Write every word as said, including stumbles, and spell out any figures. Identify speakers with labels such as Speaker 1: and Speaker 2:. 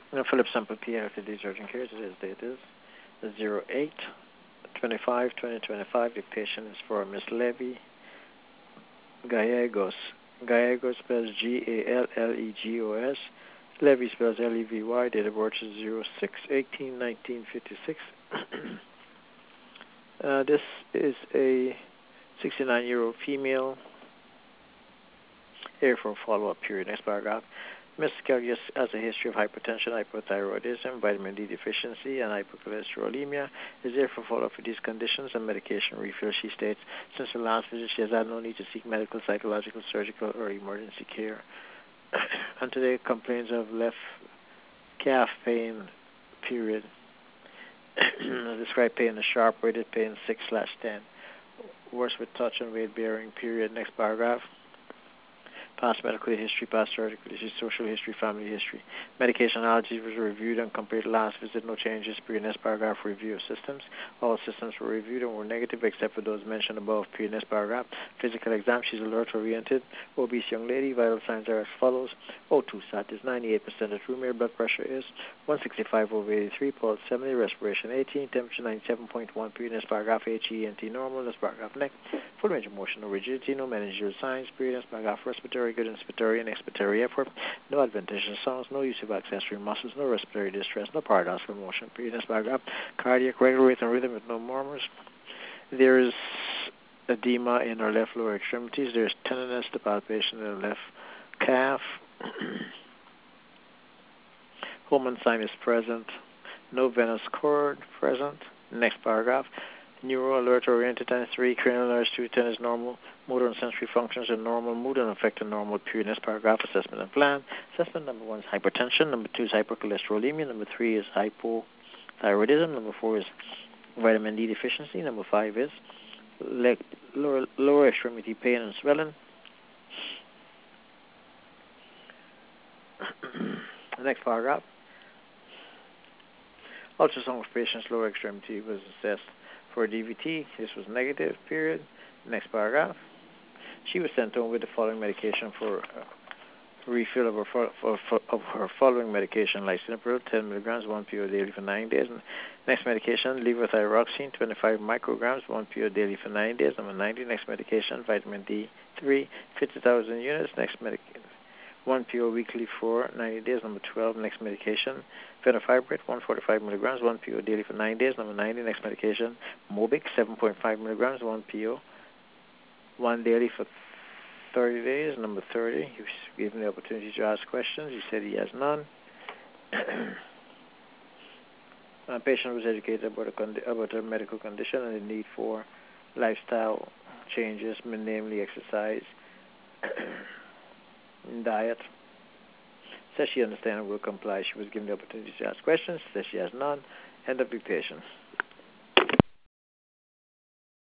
Speaker 1: Now, Philip Sample P L T D's urgent care. Today's date is zero eight twenty-five twenty twenty-five. The patient is for Miss Levy Gallegos. Gallegos spells G A L L E G O S. Levy spells L E V Y. Date of birth is zero six eighteen nineteen fifty-six. uh, this is a sixty-nine-year-old female. Here for a follow-up period. Next paragraph. Miss Kelly has a history of hypertension, hypothyroidism, vitamin D deficiency, and hypercholesterolemia. Is there for follow-up for these conditions and medication refill. She states, since her last visit, she has had no need to seek medical, psychological, surgical, or emergency care. And today complains of left calf pain, period. Describe pain as sharp, rated pain six slash ten. Worse with touch and weight bearing, period. Next paragraph. Past medical history, past surgical history, social history, family history. Medication allergies was reviewed and compared to last visit. No changes. Previous paragraph. Review of systems. All systems were reviewed and were negative except for those mentioned above. Previous paragraph. Physical exam. She's alert oriented. Obese young lady. Vital signs are as follows. O two sat is ninety-eight percent at room air. Blood pressure is one sixty-five over eighty-three. Pulse seventy. Respiration eighteen. Temperature ninety-seven point one. Previous paragraph. H E N T normal. This paragraph. Neck. Full range of motion. No rigidity. No meningeal signs. Previous paragraph. Respiratory good inspiratory and expiratory effort, no adventitious sounds, no use of accessory muscles, no respiratory distress, no paradoxical motion. Previous paragraph, cardiac regular rate and rhythm with no murmurs. There is edema in her left lower extremities. There is tenderness to palpation in the left calf. Homan sign is present. No venous cord present. Next paragraph. Neuro alert oriented times three, cranial nerves two ten is normal, motor and sensory functions are normal, mood and affect are normal, period. Next paragraph, assessment and plan. Assessment number one is hypertension, number two is hypercholesterolemia, number three is hypothyroidism, number four is vitamin D deficiency, number five is leg, lower, lower extremity pain and swelling. Next paragraph. Ultrasound of patient's lower extremity was assessed for D V T. This was negative, period. Next paragraph. She was sent home with the following medication for uh, refill of her, for, for, for, of her following medication, lisinopril, ten milligrams, one pill daily for nine days. And next medication, levothyroxine, twenty-five micrograms, one pill daily for nine days. Number ninety, next medication, vitamin D three, fifty thousand units. Next medication, one pill weekly for ninety days. Number twelve, next medication, fenofibrate, one hundred forty-five milligrams, one pill daily for nine days. Number ninety, next medication, Mobic, seven point five milligrams, one pill, one daily for thirty days. Number thirty, he was given the opportunity to ask questions. He said he has none. A patient was educated about a, condi- about a medical condition and the need for lifestyle changes, namely exercise, diet. Says she understands and will comply. She was given the opportunity to ask questions. Says she has none. End of dictation.